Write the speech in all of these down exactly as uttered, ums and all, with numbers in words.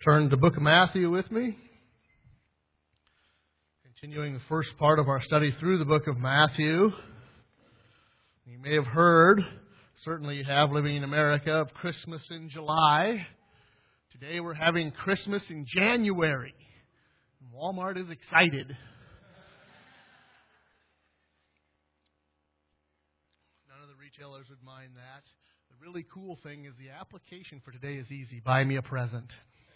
Turn to the book of Matthew with me. Continuing the first part of our study through the book of Matthew. You may have heard, certainly you have living in America, of Christmas in July. Today we're having Christmas in January. Walmart is excited. None of the retailers would mind that. The really cool thing is the application for today is easy. Buy me a present.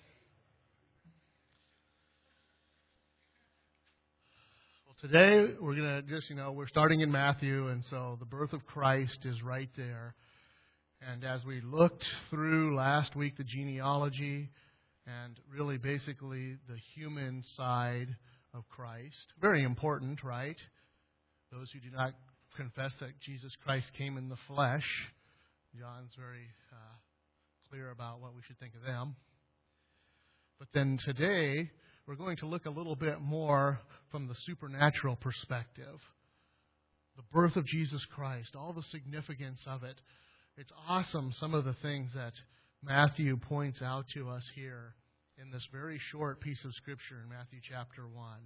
Today, we're going to just, you know, we're starting in Matthew, and so the birth of Christ is right there. And as we looked through last week the genealogy and really basically the human side of Christ, very important, right? Those who do not confess that Jesus Christ came in the flesh, John's very uh, clear about what we should think of them. But then today, we're going to look a little bit more from the supernatural perspective. The birth of Jesus Christ, all the significance of it. It's awesome, some of the things that Matthew points out to us here in this very short piece of Scripture in Matthew chapter one.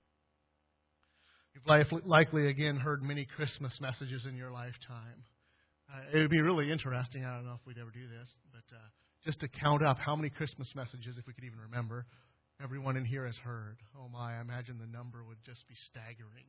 You've likely, again, heard many Christmas messages in your lifetime. Uh, it would be really interesting, I don't know if we'd ever do this, but uh, just to count up how many Christmas messages, if we could even remember, everyone in here has heard. Oh my, I imagine the number would just be staggering.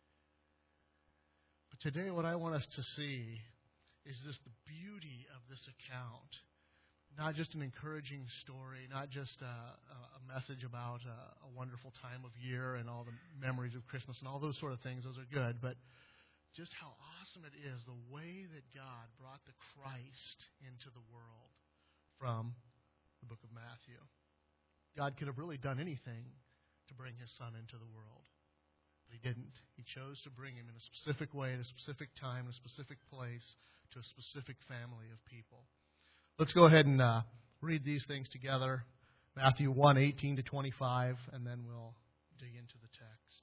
But today what I want us to see is just the beauty of this account. Not just an encouraging story, not just a, a message about a, a wonderful time of year and all the memories of Christmas and all those sort of things. Those are good. But just how awesome it is, the way that God brought the Christ into the world from the book of Matthew. God could have really done anything to bring His Son into the world. But He didn't. He chose to bring Him in a specific way, at a specific time, in a specific place, to a specific family of people. Let's go ahead and uh, read these things together. Matthew one, eighteen to twenty-five, and then we'll dig into the text.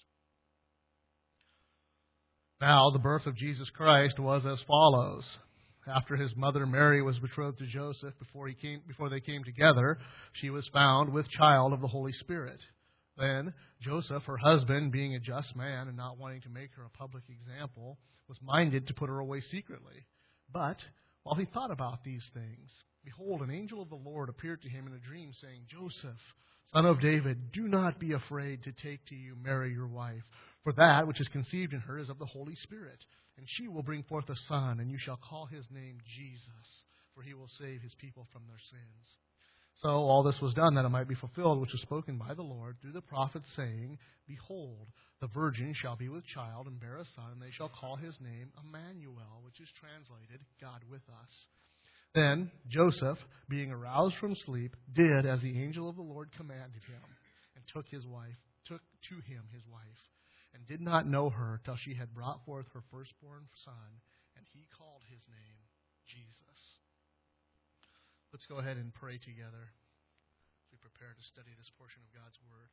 Now, the birth of Jesus Christ was as follows. After his mother Mary was betrothed to Joseph, before he came, before they came together, she was found with child of the Holy Spirit. Then Joseph, her husband, being a just man and not wanting to make her a public example, was minded to put her away secretly. But while he thought about these things, behold, an angel of the Lord appeared to him in a dream, saying, Joseph, son of David, do not be afraid to take to you Mary your wife, for that which is conceived in her is of the Holy Spirit. And she will bring forth a son, and you shall call his name Jesus, for he will save his people from their sins. So all this was done that it might be fulfilled, which was spoken by the Lord through the prophet, saying, Behold, the virgin shall be with child and bear a son, and they shall call his name Emmanuel, which is translated, God with us. Then Joseph, being aroused from sleep, did as the angel of the Lord commanded him, and took his wife, took to him his wife. And did not know her till she had brought forth her firstborn son, and he called his name Jesus. Let's go ahead and pray together as we prepare to study this portion of God's Word.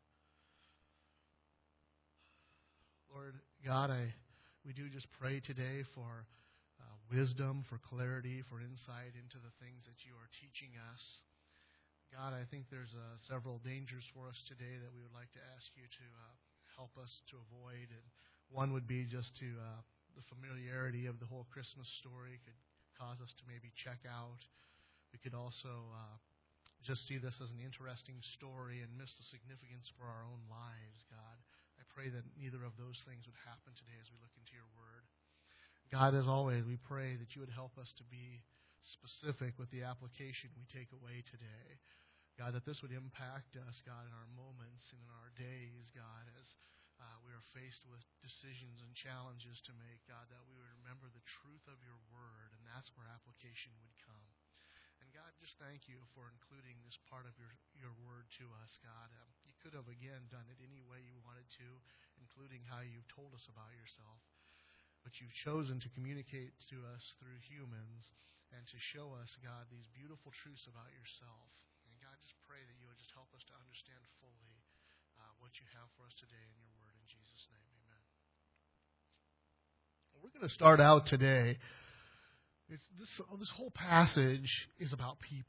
Lord God, I we do just pray today for uh, wisdom, for clarity, for insight into the things that you are teaching us. God, I think there's uh, several dangers for us today that we would like to ask you to uh, help us to avoid. And one would be just to uh, the familiarity of the whole Christmas story could cause us to maybe check out. We could also uh, just see this as an interesting story and miss the significance for our own lives, God. I pray that neither of those things would happen today as we look into your word. God, as always, we pray that you would help us to be specific with the application we take away today. God, that this would impact us, God, in our moments and in our days, God, as uh, we are faced with decisions and challenges to make, God, that we would remember the truth of your word, and that's where application would come. And God, just thank you for including this part of your, your word to us, God. Um, you could have, again, done it any way you wanted to, including how you've told us about yourself. But you've chosen to communicate to us through humans and to show us, God, these beautiful truths about yourself. God, just pray that you would just help us to understand fully uh, what you have for us today in your word. In Jesus' name, amen. Well, we're going to start out today. It's this, this whole passage is about people.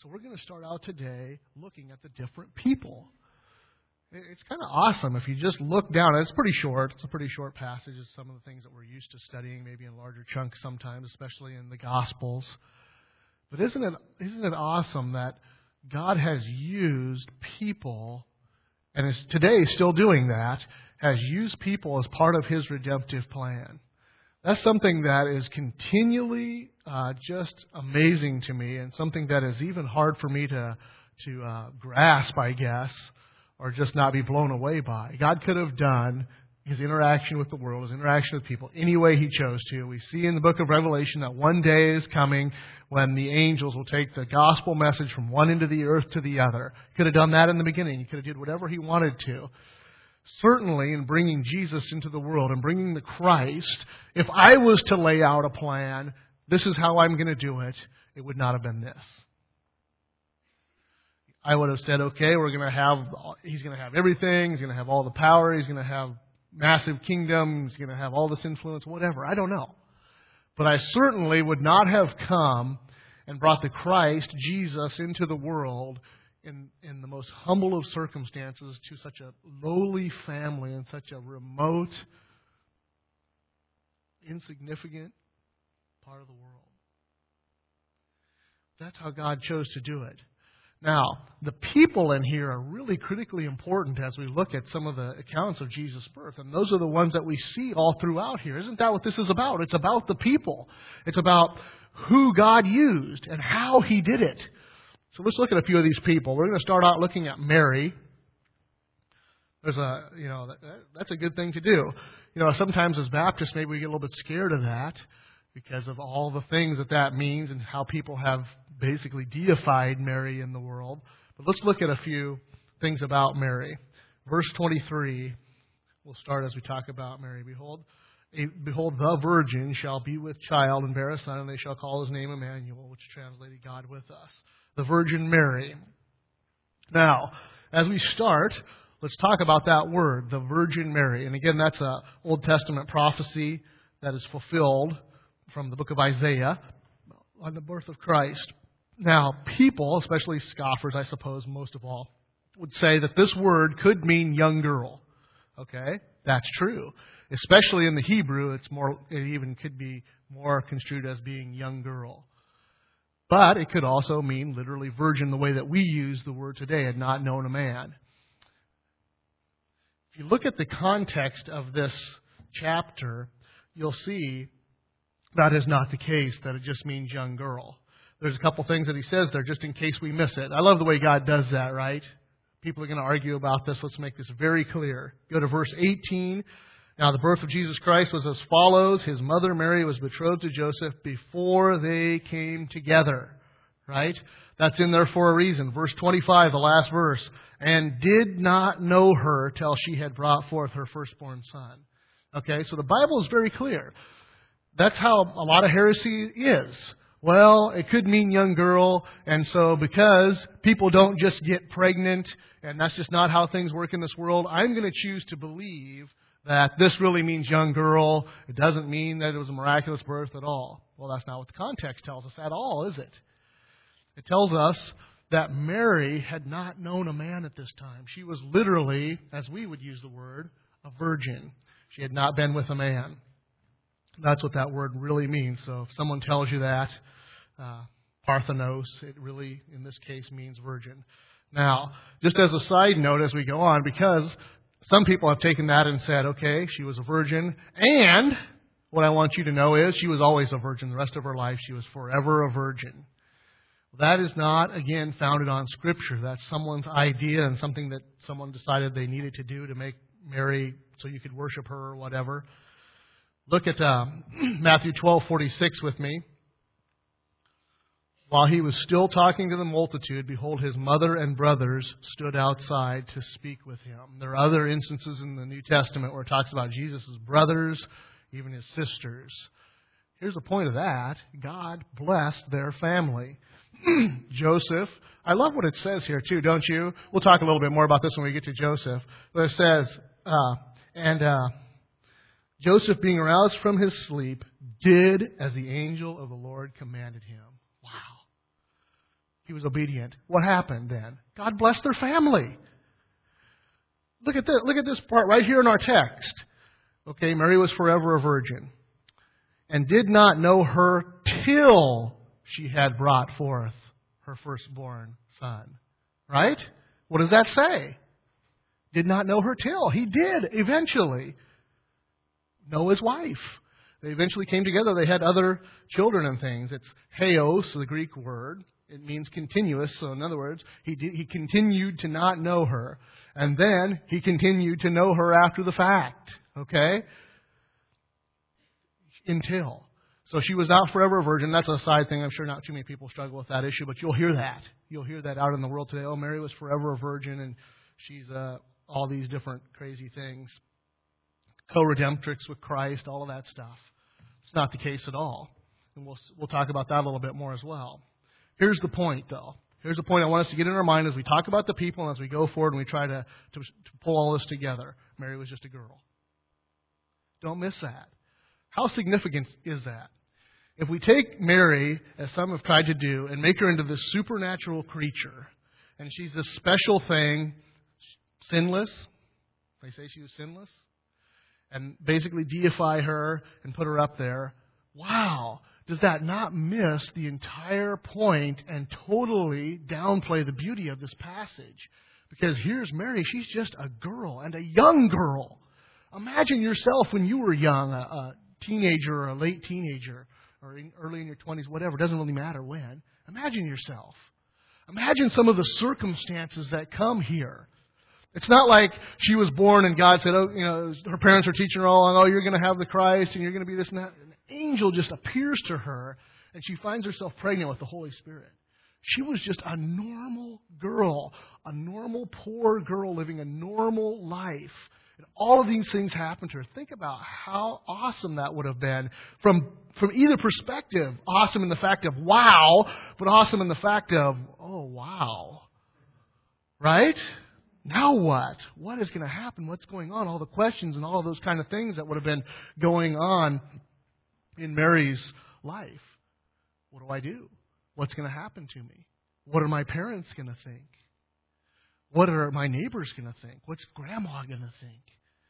So we're going to start out today looking at the different people. It's kind of awesome if you just look down. It's pretty short. It's a pretty short passage. It's some of the things that we're used to studying, maybe in larger chunks sometimes, especially in the Gospels. But isn't it isn't it awesome that God has used people, and is today still doing that, has used people as part of His redemptive plan. That's something that is continually uh, just amazing to me, and something that is even hard for me to to uh, grasp, I guess, or just not be blown away by. God could have done His interaction with the world, His interaction with people, any way He chose to. We see in the book of Revelation that one day is coming when the angels will take the gospel message from one end of the earth to the other. He could have done that in the beginning. He could have did whatever He wanted to. Certainly, in bringing Jesus into the world and bringing the Christ, if I was to lay out a plan, this is how I'm going to do it, it would not have been this. I would have said, okay, we're going to have, He's going to have everything, He's going to have all the power, He's going to have massive kingdom, He's going to have all this influence, whatever, I don't know. But I certainly would not have come and brought the Christ, Jesus, into the world in, in the most humble of circumstances to such a lowly family in such a remote, insignificant part of the world. That's how God chose to do it. Now, the people in here are really critically important as we look at some of the accounts of Jesus' birth. And those are the ones that we see all throughout here. Isn't that what this is about? It's about the people. It's about who God used and how He did it. So let's look at a few of these people. We're going to start out looking at Mary. There's a, you know, that, that's a good thing to do. You know, sometimes as Baptists, maybe we get a little bit scared of that because of all the things that that means and how people have basically deified Mary in the world. But let's look at a few things about Mary. Verse twenty-three, we'll start as we talk about Mary. Behold, a, behold, the virgin shall be with child and bear a son, and they shall call his name Emmanuel, which translated God with us. The Virgin Mary. Now, as we start, let's talk about that word, the Virgin Mary. And again, that's an Old Testament prophecy that is fulfilled from the book of Isaiah on the birth of Christ. Now, people, especially scoffers, I suppose, most of all, would say that this word could mean young girl. Okay? That's true. Especially in the Hebrew, it's more, it even could be more construed as being young girl. But it could also mean literally virgin, the way that we use the word today, had not known a man. If you look at the context of this chapter, you'll see that is not the case, that it just means young girl. There's a couple things that he says there just in case we miss it. I love the way God does that, right? People are going to argue about this. Let's make this very clear. Go to verse eighteen. Now, the birth of Jesus Christ was as follows. His mother Mary was betrothed to Joseph before they came together. Right? That's in there for a reason. Verse twenty-five, the last verse. And did not know her till she had brought forth her firstborn son. Okay, so the Bible is very clear. That's how a lot of heresy is. Well, it could mean young girl, and so because people don't just get pregnant, and that's just not how things work in this world, I'm going to choose to believe that this really means young girl. It doesn't mean that it was a miraculous birth at all. Well, that's not what the context tells us at all, is it? It tells us that Mary had not known a man at this time. She was literally, as we would use the word, a virgin. She had not been with a man. That's what that word really means. So if someone tells you that, uh, Parthenos, it really, in this case, means virgin. Now, just as a side note as we go on, because some people have taken that and said, okay, she was a virgin, and what I want you to know is she was always a virgin. The rest of her life, she was forever a virgin. That is not, again, founded on Scripture. That's someone's idea and something that someone decided they needed to do to make Mary so you could worship her or whatever. Look at uh, Matthew twelve forty-six with me. While he was still talking to the multitude, behold, his mother and brothers stood outside to speak with him. There are other instances in the New Testament where it talks about Jesus' brothers, even his sisters. Here's the point of that. God blessed their family. Joseph, I love what it says here too, don't you? We'll talk a little bit more about this when we get to Joseph. But it says, uh, and uh, Joseph, being aroused from his sleep, did as the angel of the Lord commanded him. Wow. He was obedient. What happened then? God blessed their family. Look at this, look at this part right here in our text. Okay, Mary was forever a virgin and did not know her till she had brought forth her firstborn son. Right? What does that say? Did not know her till. He did eventually know his wife. They eventually came together. They had other children and things. It's heos, the Greek word. It means continuous. So in other words, he did, he continued to not know her. And then he continued to know her after the fact. Okay? Until. So she was not forever a virgin. That's a side thing. I'm sure not too many people struggle with that issue, but you'll hear that. You'll hear that out in the world today. Oh, Mary was forever a virgin, and she's uh, all these different crazy things. Co-redemptrix with Christ, all of that stuff. It's not the case at all. And we'll we'll talk about that a little bit more as well. Here's the point, though. Here's the point I want us to get in our mind as we talk about the people and as we go forward and we try to, to, to pull all this together. Mary was just a girl. Don't miss that. How significant is that? If we take Mary, as some have tried to do, and make her into this supernatural creature, and she's this special thing, sinless, they say she was sinless, and basically deify her and put her up there, wow, does that not miss the entire point and totally downplay the beauty of this passage? Because here's Mary, she's just a girl, and a young girl. Imagine yourself when you were young, a, a teenager or a late teenager, or in, early in your twenties, whatever. It doesn't really matter when. Imagine yourself. Imagine some of the circumstances that come here. It's not like she was born and God said, oh, you know, her parents are teaching her all along, oh, you're going to have the Christ and you're going to be this and that. An angel just appears to her and she finds herself pregnant with the Holy Spirit. She was just a normal girl, a normal poor girl living a normal life. And all of these things happened to her. Think about how awesome that would have been from, from either perspective. Awesome in the fact of wow, but awesome in the fact of, oh, wow. Right? Now what? What is going to happen? What's going on? All the questions and all of those kind of things that would have been going on in Mary's life. What do I do? What's going to happen to me? What are my parents going to think? What are my neighbors going to think? What's Grandma going to think?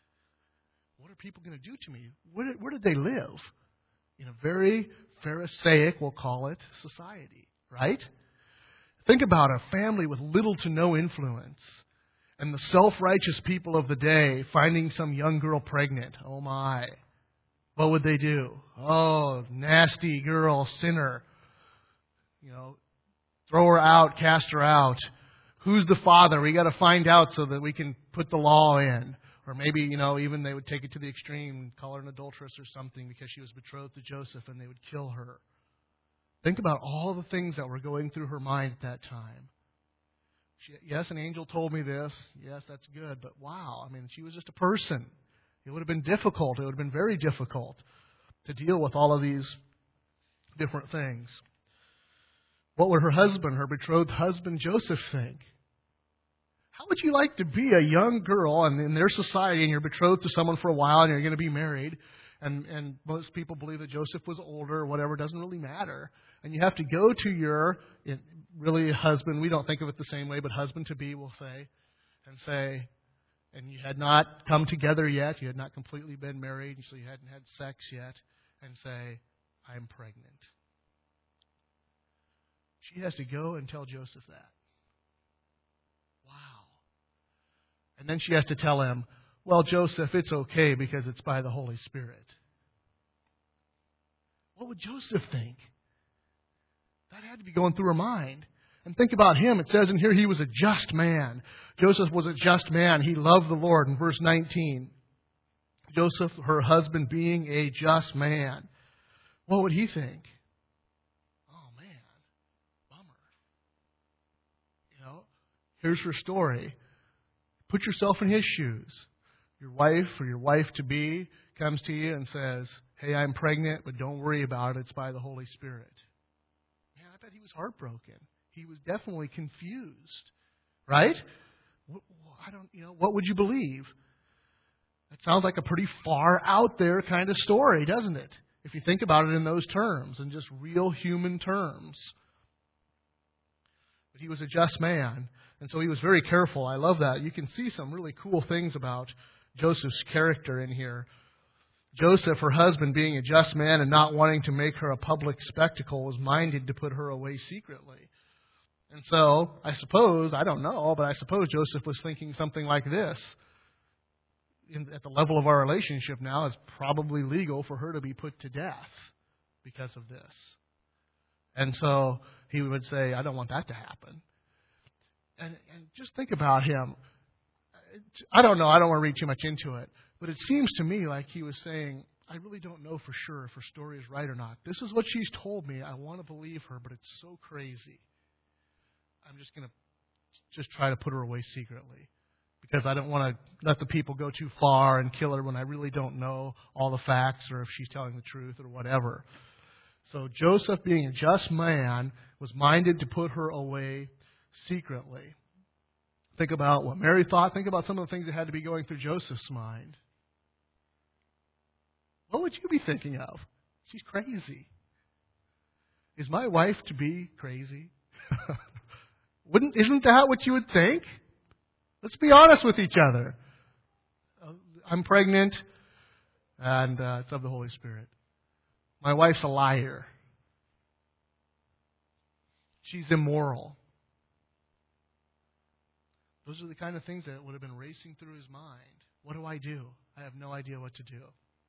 What are people going to do to me? Where did, where did they live? In a very Pharisaic, we'll call it, society, right? Think about a family with little to no influence. And the self-righteous people of the day finding some young girl pregnant. Oh my. What would they do? Oh, nasty girl, sinner. You know, throw her out, cast her out. Who's the father? We got to find out so that we can put the law in. Or maybe, you know, even they would take it to the extreme, call her an adulteress or something because she was betrothed to Joseph and they would kill her. Think about all the things that were going through her mind at that time. She, yes, an angel told me this. Yes, that's good. But wow, I mean, she was just a person. It would have been difficult. It would have been very difficult to deal with all of these different things. What would her husband, her betrothed husband Joseph, think? How would you like to be a young girl and in their society and you're betrothed to someone for a while and you're going to be married and, and most people believe that Joseph was older or whatever, it doesn't really matter. And you have to go to your really husband, we don't think of it the same way, but husband-to-be will say, and say, and you had not come together yet, you had not completely been married, so you hadn't had sex yet, and say, I'm pregnant. She has to go and tell Joseph that. Wow. And then she has to tell him, well, Joseph, it's okay because it's by the Holy Spirit. What would Joseph think? That had to be going through her mind. And think about him. It says in here he was a just man. Joseph was a just man. He loved the Lord in verse nineteen. Joseph, her husband, being a just man. What would he think? Oh, man. Bummer. You know, here's her story. Put yourself in his shoes. Your wife or your wife-to-be comes to you and says, hey, I'm pregnant, but don't worry about it. It's by the Holy Spirit. Man, I bet he was heartbroken. He was definitely confused. Right? I don't, you know, what would you believe? That sounds like a pretty far out there kind of story, doesn't it? If you think about it in those terms, in just real human terms. He was a just man, and so he was very careful. I love that. You can see some really cool things about Joseph's character in here. Joseph, her husband, being a just man and not wanting to make her a public spectacle, was minded to put her away secretly. And so, I suppose, I don't know, but I suppose Joseph was thinking something like this. In, at the level of our relationship now, it's probably legal for her to be put to death because of this. And so, he would say, I don't want that to happen. And, and just think about him. I don't know, I don't want to read too much into it. But it seems to me like he was saying, I really don't know for sure if her story is right or not. This is what she's told me. I want to believe her, but it's so crazy. I'm just going to just try to put her away secretly. Because I don't want to let the people go too far and kill her when I really don't know all the facts or if she's telling the truth or whatever. So Joseph, being a just man, was minded to put her away secretly. Think about what Mary thought. Think about some of the things that had to be going through Joseph's mind. What would you be thinking of? She's crazy. Is my wife to be crazy? Wouldn't, isn't that what you would think? Let's be honest with each other. I'm pregnant, and uh, it's of the Holy Spirit. My wife's a liar. She's immoral. Those are the kind of things that would have been racing through his mind. What do I do? I have no idea what to do.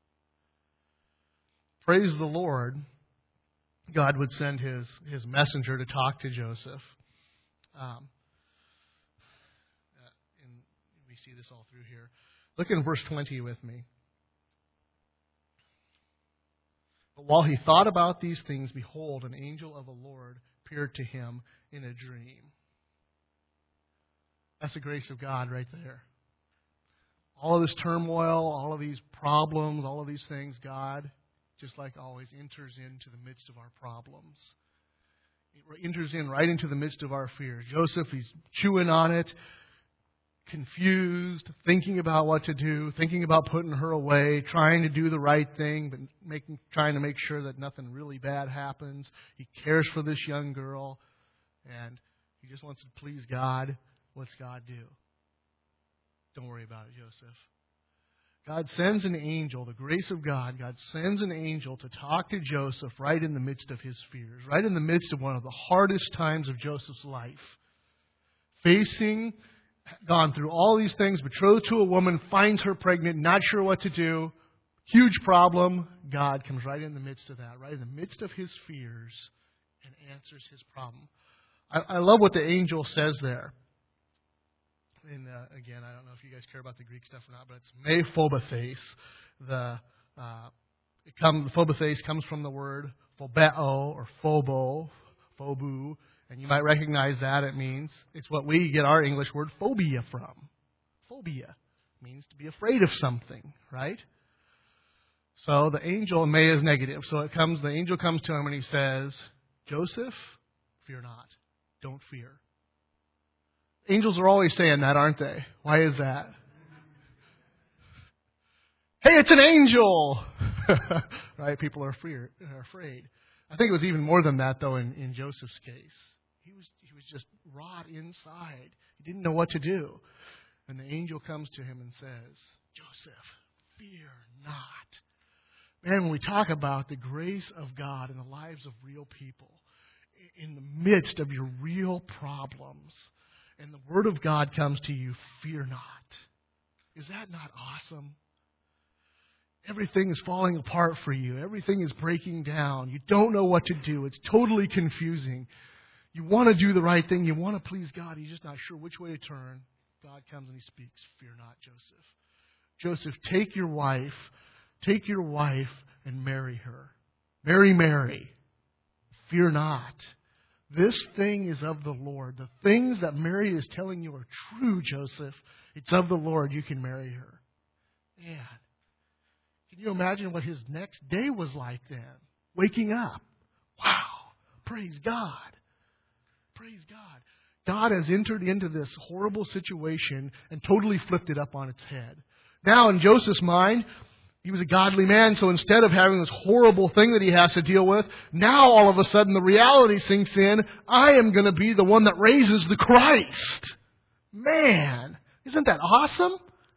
Praise the Lord. God would send his, his messenger to talk to Joseph. Um, and we see this all through here. Look in verse twenty with me. But while he thought about these things, behold, an angel of the Lord appeared to him in a dream. That's the grace of God right there. All of this turmoil, all of these problems, all of these things, God, just like always, enters into the midst of our problems. It enters in right into the midst of our fears. Joseph, he's chewing on it, confused, thinking about what to do, thinking about putting her away, trying to do the right thing, but making, trying to make sure that nothing really bad happens. He cares for this young girl, and he just wants to please God. What's God do? Don't worry about it, Joseph. God sends an angel, the grace of God, God sends an angel to talk to Joseph right in the midst of his fears, right in the midst of one of the hardest times of Joseph's life. Facing, gone through all these things, betrothed to a woman, finds her pregnant, not sure what to do, huge problem. God comes right in the midst of that, right in the midst of his fears, and answers his problem. I, I love what the angel says there. And uh, again, I don't know if you guys care about the Greek stuff or not, but it's me phobothes. The uh, it comes, phobothes comes from the word phobeo or phobo, phobu, and you might recognize that. It means it's what we get our English word phobia from. Phobia means to be afraid of something, right? So the angel, me is negative. So it comes. The angel comes to him and he says, "Joseph, fear not. Don't fear." Angels are always saying that, aren't they? Why is that? Hey, it's an angel! Right? People are, fear, are afraid. I think it was even more than that, though, in, in Joseph's case. He was, he was just wrought inside. He didn't know what to do. And the angel comes to him and says, Joseph, fear not. Man, when we talk about the grace of God in the lives of real people, in the midst of your real problems, and the Word of God comes to you, fear not. Is that not awesome? Everything is falling apart for you. Everything is breaking down. You don't know what to do. It's totally confusing. You want to do the right thing. You want to please God. You're just not sure which way to turn. God comes and He speaks, fear not, Joseph. Joseph, take your wife, take your wife and marry her. Marry Mary. Fear not. This thing is of the Lord. The things that Mary is telling you are true, Joseph. It's of the Lord. You can marry her. Man, can you imagine what his next day was like then? Waking up. Wow. Praise God. Praise God. God has entered into this horrible situation and totally flipped it up on its head. Now, in Joseph's mind, He was a godly man, so instead of having this horrible thing that he has to deal with, now all of a sudden the reality sinks in, I am going to be the one that raises the Christ. Man, isn't that awesome?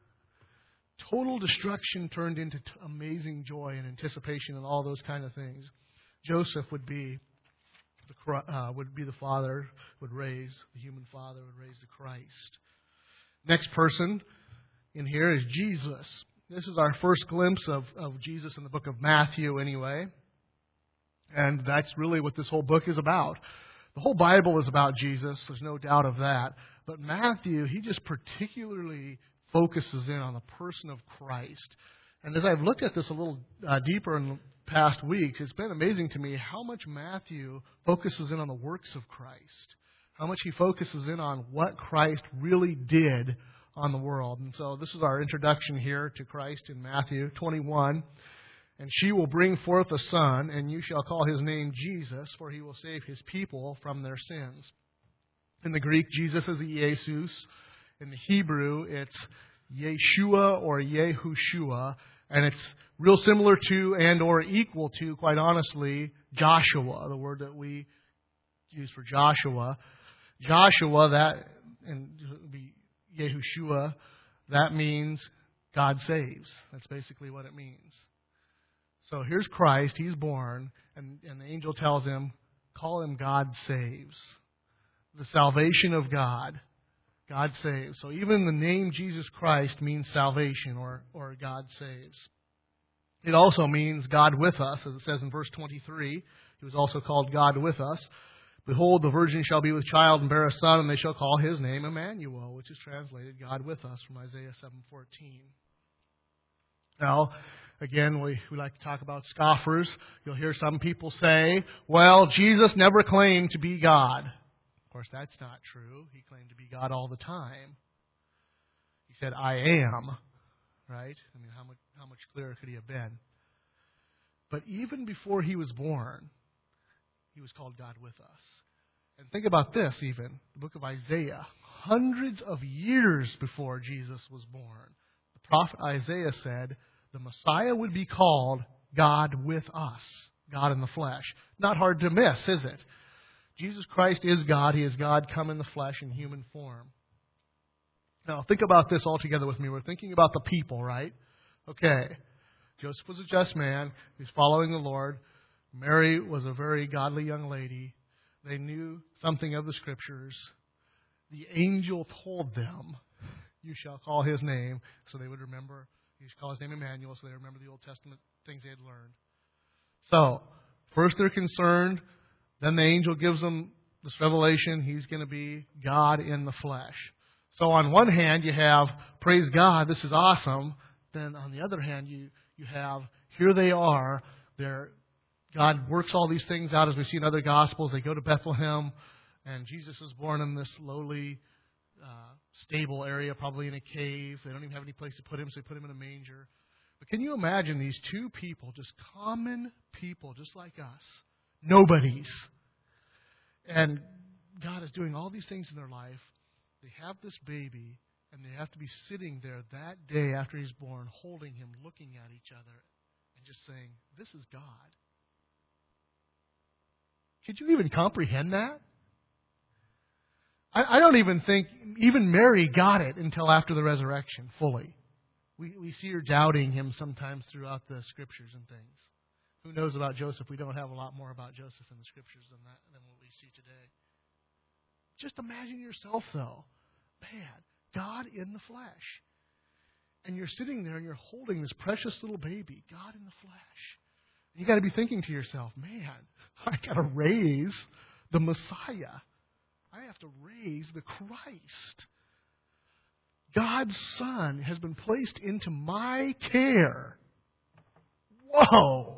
Total destruction turned into t- amazing joy and anticipation and all those kind of things. Joseph would be the uh, would be the father, would raise, the human father would raise the Christ. Next person in here is Jesus. This is our first glimpse of, of Jesus in the book of Matthew anyway. And that's really what this whole book is about. The whole Bible is about Jesus. There's no doubt of that. But Matthew, he just particularly focuses in on the person of Christ. And as I've looked at this a little uh, deeper in the past weeks, it's been amazing to me how much Matthew focuses in on the works of Christ. How much he focuses in on what Christ really did on the world. And so this is our introduction here to Christ in Matthew twenty-one. And she will bring forth a son, and you shall call his name Jesus, for he will save his people from their sins. In the Greek, Jesus is Jesus. In the Hebrew, it's Yeshua or Yehushua. And it's real similar to and or equal to, quite honestly, Joshua, the word that we use for Joshua. Joshua, that, and it would be Yehushua, that means God saves. That's basically what it means. So here's Christ. He's born, and, and the angel tells him, call him God saves. The salvation of God. God saves. So even the name Jesus Christ means salvation or, or God saves. It also means God with us, as it says in verse twenty-three. He was also called God with us. Behold, the virgin shall be with child and bear a son, and they shall call his name Emmanuel, which is translated God with us from Isaiah seven fourteen. Now, again, we, we like to talk about scoffers. You'll hear some people say, well, Jesus never claimed to be God. Of course, that's not true. He claimed to be God all the time. He said, I am. Right? I mean, how much, how much clearer could he have been? But even before he was born, he was called God with us. And think about this even. The book of Isaiah, hundreds of years before Jesus was born, the prophet Isaiah said the Messiah would be called God with us, God in the flesh. Not hard to miss, is it? Jesus Christ is God. He is God come in the flesh in human form. Now, think about this all together with me. We're thinking about the people, right? Okay. Joseph was a just man. He's following the Lord. Mary was a very godly young lady. They knew something of the Scriptures. The angel told them, you shall call his name, so they would remember. You should call his name Emmanuel, so they remember the Old Testament things they had learned. So, first they're concerned. Then the angel gives them this revelation. He's going to be God in the flesh. So on one hand, you have, praise God, this is awesome. Then on the other hand, you, you have, here they are. They're God works all these things out as we see in other Gospels. They go to Bethlehem, and Jesus is born in this lowly, uh, stable area, probably in a cave. They don't even have any place to put him, so they put him in a manger. But can you imagine these two people, just common people, just like us, nobodies, and God is doing all these things in their life. They have this baby, and they have to be sitting there that day after he's born, holding him, looking at each other, and just saying, this is God. Could you even comprehend that? I, I don't even think even Mary got it until after the resurrection, fully. We, we see her doubting him sometimes throughout the Scriptures and things. Who knows about Joseph? We don't have a lot more about Joseph in the Scriptures than that than what we see today. Just imagine yourself, though. Man, God in the flesh. And you're sitting there and you're holding this precious little baby, God in the flesh. You got to be thinking to yourself, man, I got to raise the Messiah. I have to raise the Christ. God's Son has been placed into my care. Whoa!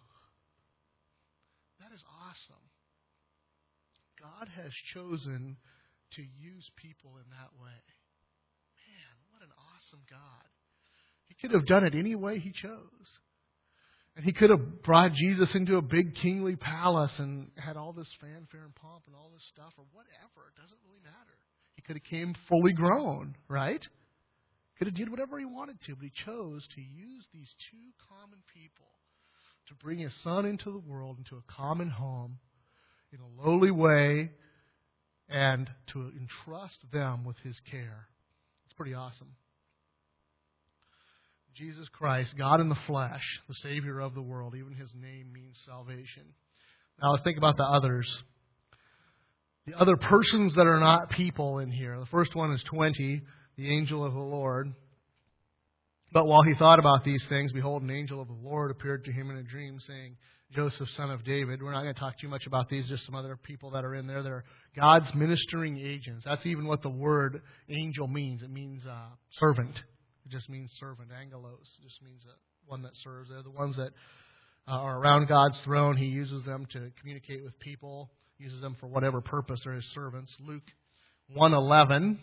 That is awesome. God has chosen to use people in that way. Man, what an awesome God. He could have done it any way He chose. And He could have brought Jesus into a big kingly palace and had all this fanfare and pomp and all this stuff or whatever. It doesn't really matter. He could have came fully grown, right? Could have did whatever he wanted to, but he chose to use these two common people to bring his Son into the world, into a common home, in a lowly way, and to entrust them with his care. It's pretty awesome. Jesus Christ, God in the flesh, the Savior of the world, even his name means salvation. Now let's think about the others. The other persons that are not people in here. The first one is twenty, the angel of the Lord. But while he thought about these things, behold, an angel of the Lord appeared to him in a dream, saying, Joseph, son of David. We're not going to talk too much about these, just some other people that are in there. They're God's ministering agents. That's even what the word angel means. It means uh, servant. It just means servant. Angelos. It just means uh, one that serves. They're the ones that uh, are around God's throne. He uses them to communicate with people. He uses them for whatever purpose. They're his servants. Luke one eleven.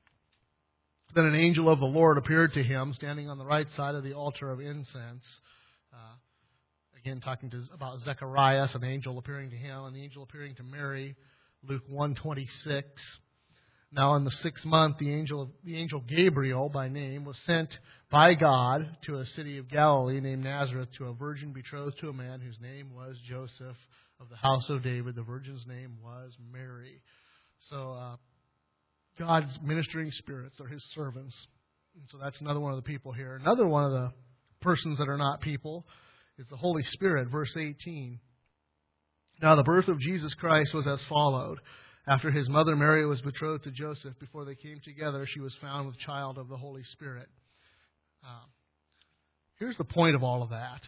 Then an angel of the Lord appeared to him, standing on the right side of the altar of incense. Uh, again, talking to, about Zechariah, an angel appearing to him, and the angel appearing to Mary. Luke one twenty-six. Now in the sixth month, the angel, the angel Gabriel, by name, was sent by God to a city of Galilee named Nazareth to a virgin betrothed to a man whose name was Joseph of the house of David. The virgin's name was Mary. So uh, God's ministering spirits are his servants. And so that's another one of the people here. Another one of the persons that are not people is the Holy Spirit, verse eighteen. Now the birth of Jesus Christ was as followed. After his mother Mary was betrothed to Joseph, before they came together, she was found with child of the Holy Spirit. Um, here's the point of all of that.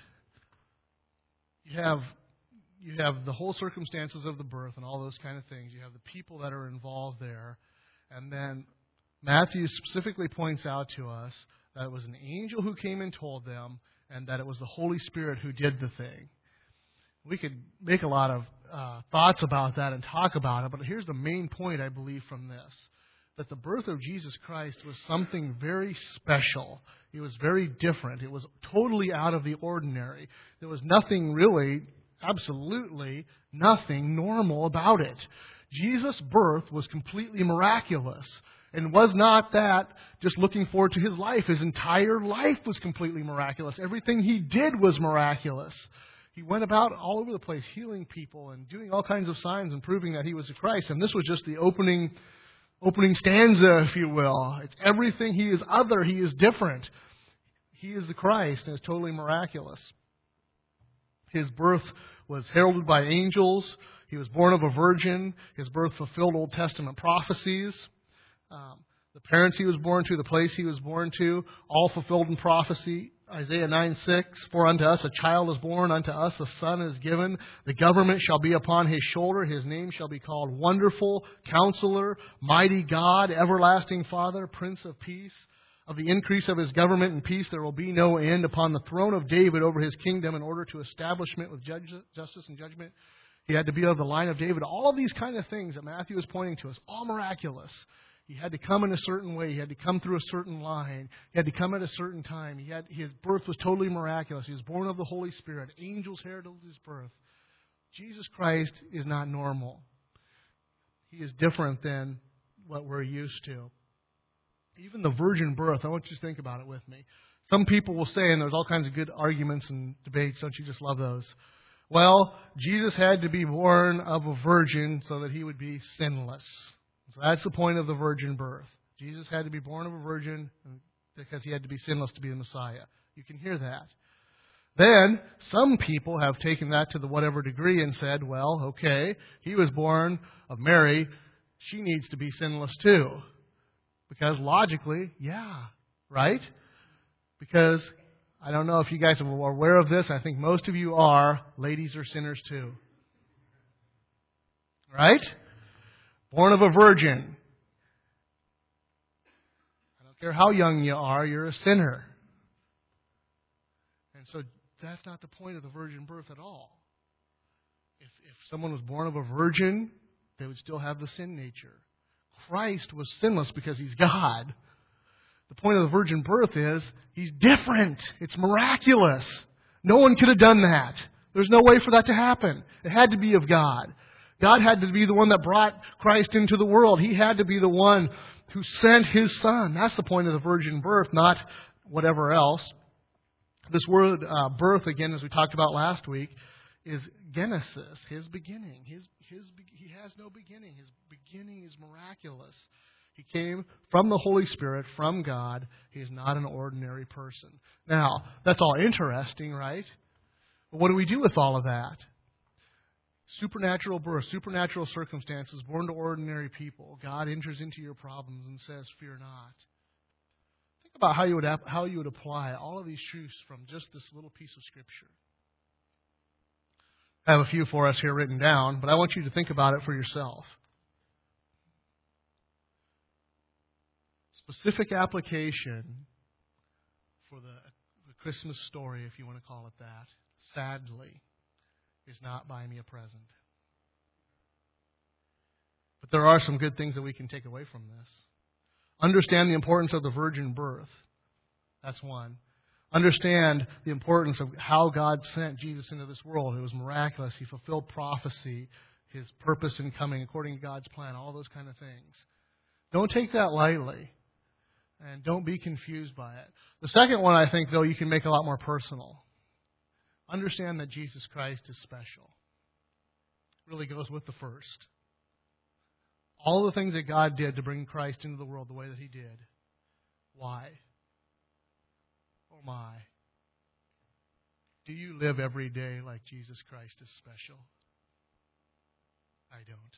You have you have the whole circumstances of the birth and all those kind of things. You have the people that are involved there. And then Matthew specifically points out to us that it was an angel who came and told them, and that it was the Holy Spirit who did the thing. We could make a lot of uh, thoughts about that and talk about it, but here's the main point, I believe, from this. That the birth of Jesus Christ was something very special. It was very different. It was totally out of the ordinary. There was nothing really, absolutely nothing normal about it. Jesus' birth was completely miraculous. And was not that just looking forward to his life. His entire life was completely miraculous. Everything he did was miraculous. He went about all over the place healing people and doing all kinds of signs and proving that he was the Christ. And this was just the opening opening stanza, if you will. It's everything. He is other. He is different. He is the Christ, and it's totally miraculous. His birth was heralded by angels. He was born of a virgin. His birth fulfilled Old Testament prophecies. Um, the parents he was born to, the place he was born to, all fulfilled in prophecy. Isaiah nine six, for unto us a child is born, unto us a son is given. The government shall be upon his shoulder. His name shall be called Wonderful, Counselor, Mighty God, Everlasting Father, Prince of Peace. Of the increase of his government and peace there will be no end upon the throne of David over his kingdom, in order to establishment with judge, justice and judgment. He had to be of the line of David. All of these kind of things that Matthew is pointing to us, all miraculous. He had to come in a certain way. He had to come through a certain line. He had to come at a certain time. He had his birth was totally miraculous. He was born of the Holy Spirit. Angels heralded his birth. Jesus Christ is not normal. He is different than what we're used to. Even the virgin birth, I want you to think about it with me. Some people will say, and there's all kinds of good arguments and debates, don't you just love those? Well, Jesus had to be born of a virgin so that he would be sinless. So that's the point of the virgin birth. Jesus had to be born of a virgin because he had to be sinless to be the Messiah. You can hear that. Then, some people have taken that to the whatever degree and said, well, okay, he was born of Mary. She needs to be sinless too. Because logically, yeah, right? Because I don't know if you guys are aware of this. I think most of you are. Ladies are sinners too. Right? Born of a virgin. I don't care how young you are, you're a sinner. And so that's not the point of the virgin birth at all. If, if someone was born of a virgin, they would still have the sin nature. Christ was sinless because He's God. The point of the virgin birth is He's different. It's miraculous. No one could have done that. There's no way for that to happen. It had to be of God. God had to be the one that brought Christ into the world. He had to be the one who sent His Son. That's the point of the virgin birth, not whatever else. This word uh, birth, again, as we talked about last week, is Genesis, His beginning. His, his, he has no beginning. His beginning is miraculous. He came from the Holy Spirit, from God. He is not an ordinary person. Now, that's all interesting, right? But what do we do with all of that? Supernatural birth, supernatural circumstances, born to ordinary people. God enters into your problems and says, fear not. Think about how you would how you would apply all of these truths from just this little piece of Scripture. I have a few for us here written down, but I want you to think about it for yourself. Specific application for the, the Christmas story, if you want to call it that, sadly, is not buy me a present. But there are some good things that we can take away from this. Understand the importance of the virgin birth. That's one. Understand the importance of how God sent Jesus into this world. It was miraculous. He fulfilled prophecy, His purpose in coming according to God's plan, all those kind of things. Don't take that lightly. And don't be confused by it. The second one, I think, though, you can make a lot more personal. Understand that Jesus Christ is special. It really goes with the first. All the things that God did to bring Christ into the world the way that He did. Why? Oh my. Do you live every day like Jesus Christ is special? I don't.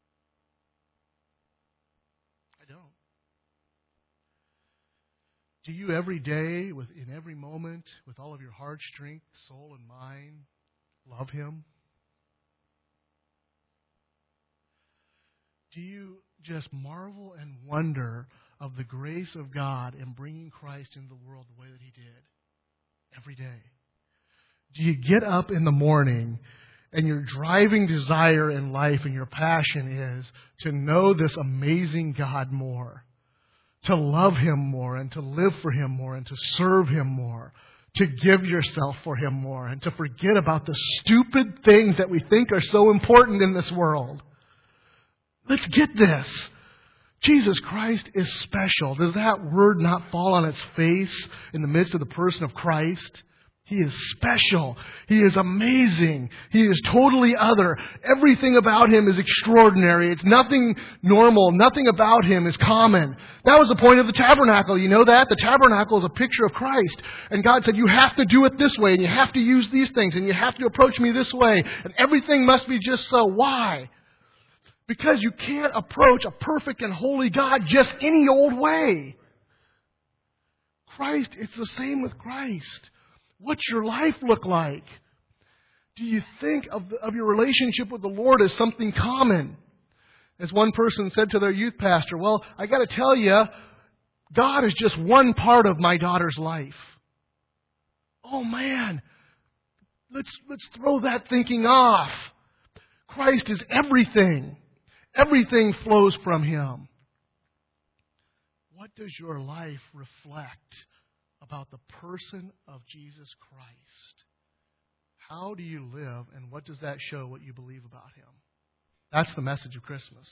I don't. Do you every day, with in every moment, with all of your heart, strength, soul, and mind, love Him? Do you just marvel and wonder of the grace of God in bringing Christ into the world the way that He did? Every day. Do you get up in the morning and your driving desire in life and your passion is to know this amazing God more? To love Him more and to live for Him more and to serve Him more. To give yourself for Him more and to forget about the stupid things that we think are so important in this world. Let's get this. Jesus Christ is special. Does that word not fall on its face in the midst of the person of Christ? He is special. He is amazing. He is totally other. Everything about Him is extraordinary. It's nothing normal. Nothing about Him is common. That was the point of the tabernacle. You know that? The tabernacle is a picture of Christ. And God said, you have to do it this way, and you have to use these things, and you have to approach me this way, and everything must be just so. Why? Because you can't approach a perfect and holy God just any old way. Christ, it's the same with Christ. What's your life look like? Do you think of, the, of your relationship with the Lord as something common? As one person said to their youth pastor, well, I got to tell you, God is just one part of my daughter's life. Oh man, let's, let's throw that thinking off. Christ is everything. Everything flows from Him. What does your life reflect about the person of Jesus Christ? How do you live, and what does that show what you believe about Him? That's the message of Christmas.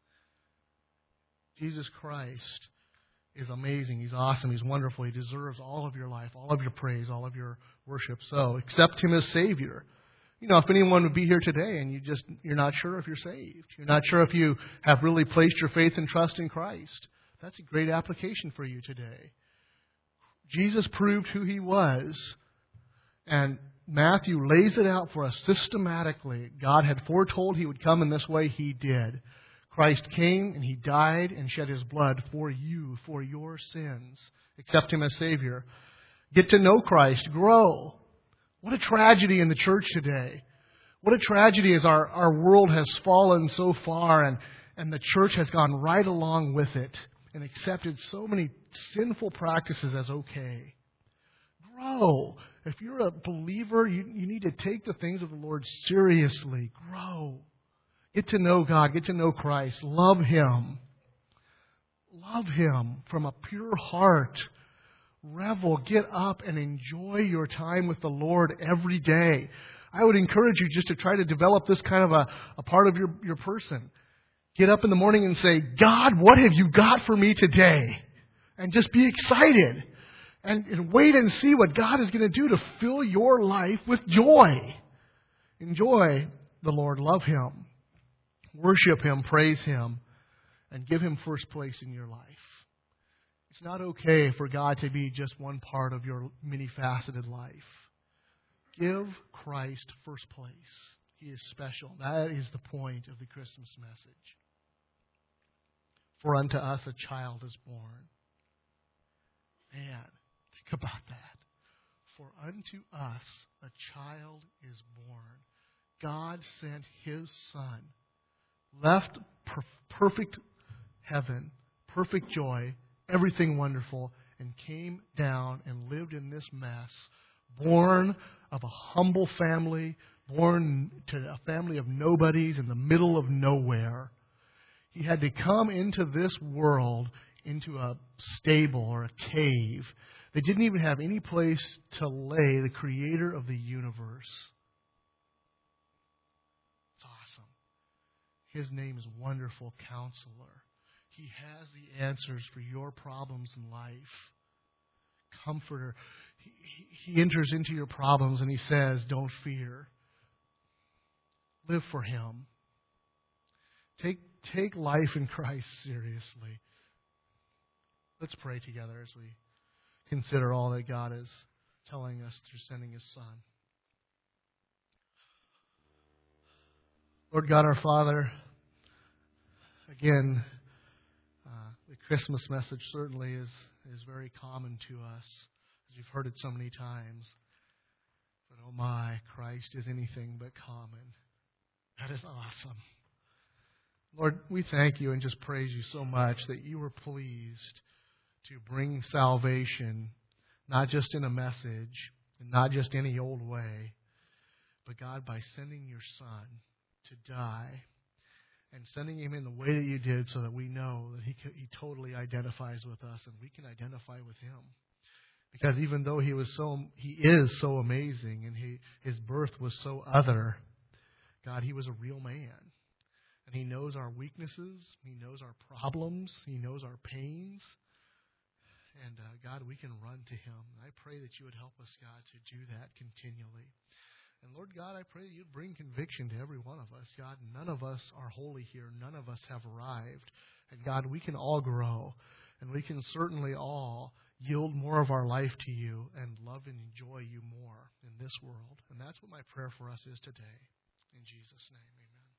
Jesus Christ is amazing. He's awesome. He's wonderful. He deserves all of your life, all of your praise, all of your worship. So accept Him as Savior. You know, if anyone would be here today and you just, you're not sure if you're saved, you're not sure if you have really placed your faith and trust in Christ, that's a great application for you today. Jesus proved who He was, and Matthew lays it out for us systematically. God had foretold He would come in this way. He did. Christ came and He died and shed His blood for you, for your sins. Accept Him as Savior. Get to know Christ. Grow. What a tragedy in the church today. What a tragedy as our, our world has fallen so far and, and the church has gone right along with it and accepted so many sinful practices as okay. Grow. If you're a believer, you, you need to take the things of the Lord seriously. Grow. Get to know God. Get to know Christ. Love Him. Love Him from a pure heart. Revel, get up and enjoy your time with the Lord every day. I would encourage you just to try to develop this kind of a, a part of your, your person. Get up in the morning and say, God, what have you got for me today? And just be excited. And, and wait and see what God is going to do to fill your life with joy. Enjoy the Lord. Love Him. Worship Him. Praise Him. And give Him first place in your life. It's not okay for God to be just one part of your many-faceted life. Give Christ first place. He is special. That is the point of the Christmas message. For unto us a child is born. Man, think about that. For unto us a child is born. God sent His Son, left per- perfect heaven, perfect joy, everything wonderful, and came down and lived in this mess, born of a humble family, born to a family of nobodies in the middle of nowhere. He had to come into this world, into a stable or a cave. They didn't even have any place to lay the Creator of the universe. It's awesome. His name is Wonderful Counselor. He has the answers for your problems in life. Comforter. He, he, he enters into your problems and He says, don't fear. Live for Him. Take, take life in Christ seriously. Let's pray together as we consider all that God is telling us through sending His Son. Lord God, our Father, again, uh, the Christmas message certainly is, is very common to us, as we've heard it so many times. But oh my, Christ is anything but common. That is awesome. Lord, we thank You and just praise You so much that You were pleased to bring salvation, not just in a message, and not just any old way, but God, by sending Your Son to die, and sending Him in the way that You did so that we know that He, he totally identifies with us and we can identify with Him. Because even though He was so, He is so amazing and he, His birth was so other, God, He was a real man. And He knows our weaknesses. He knows our problems. He knows our pains. And uh, God, we can run to Him. I pray that You would help us, God, to do that continually. And Lord God, I pray that You'd bring conviction to every one of us. God, none of us are holy here. None of us have arrived. And God, we can all grow. And we can certainly all yield more of our life to You and love and enjoy You more in this world. And that's what my prayer for us is today. In Jesus' name, amen.